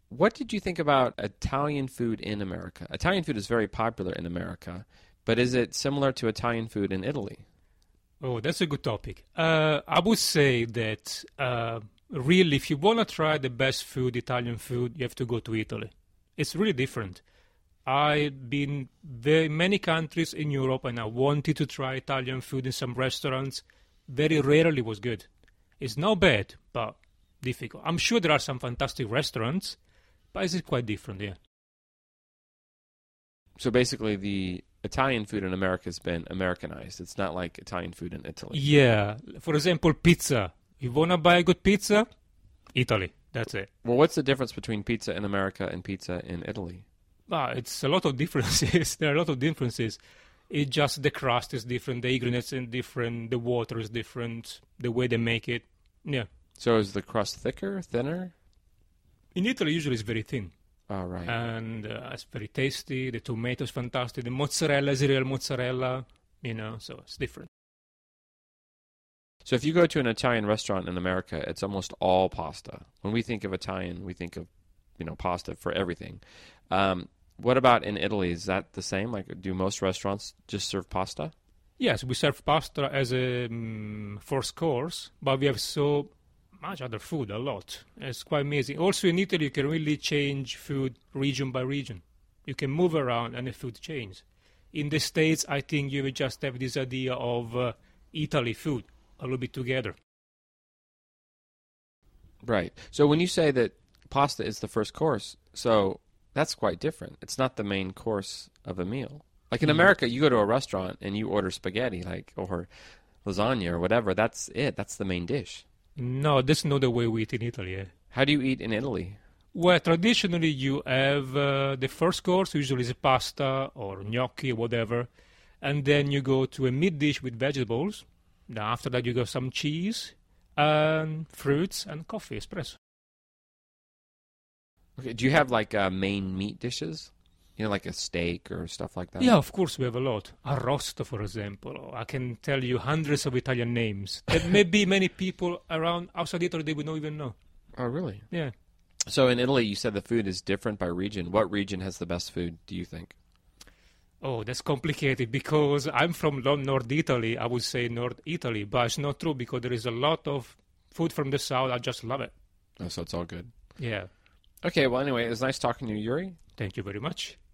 What did you think about Italian food in America? Italian food is very popular in America, but is it similar to Italian food in Italy? Oh, that's a good topic. I would say that really, if you want to try the best food, Italian food, you have to go to Italy. It's really different. I've been very many countries in Europe, and I wanted to try Italian food in some restaurants. Very rarely was good. It's not bad, but difficult. I'm sure there are some fantastic restaurants, but it's quite different, yeah. So basically, the Italian food in America has been Americanized. It's not like Italian food in Italy. Yeah. For example, pizza. You want to buy a good pizza? Italy. That's it. Well, what's the difference between pizza in America and pizza in Italy? It's a lot of differences. There are a lot of differences. It's just the crust is different, the ingredients are different, the water is different, the way they make it. Yeah. So is the crust thicker, thinner? In Italy, usually it's very thin. Oh, right. And it's very tasty. The tomato is fantastic. The mozzarella is real mozzarella, so it's different. So if you go to an Italian restaurant in America, it's almost all pasta. When we think of Italian, we think of, pasta for everything. What about in Italy? Is that the same? Like, do most restaurants just serve pasta? Yes, we serve pasta as a first course, but we have so much other food, a lot. It's quite amazing. Also in Italy, you can really change food region by region. You can move around and the food changes. In the States, I think you will just have this idea of Italy food, a little bit together. Right. So when you say that pasta is the first course, so that's quite different. It's not the main course of a meal. Like in America, you go to a restaurant and you order spaghetti, or lasagna or whatever. That's it. That's the main dish. No, that's not the way we eat in Italy. How do you eat in Italy? Well, traditionally you have the first course, usually is pasta or gnocchi or whatever, and then you go to a mid-dish with vegetables. Then after that you go some cheese and fruits and coffee, espresso. Okay. Do you have main meat dishes? Like a steak or stuff like that? Yeah, of course we have a lot. Arrosto, for example. I can tell you hundreds of Italian names that maybe many people around outside Italy they would not even know. Oh, really? Yeah. So in Italy, you said the food is different by region. What region has the best food, do you think? Oh, that's complicated because I'm from North Italy. I would say North Italy, but it's not true because there is a lot of food from the south. I just love it. Oh, so it's all good. Yeah. Okay, well, anyway, it was nice talking to you, Yuri. Thank you very much.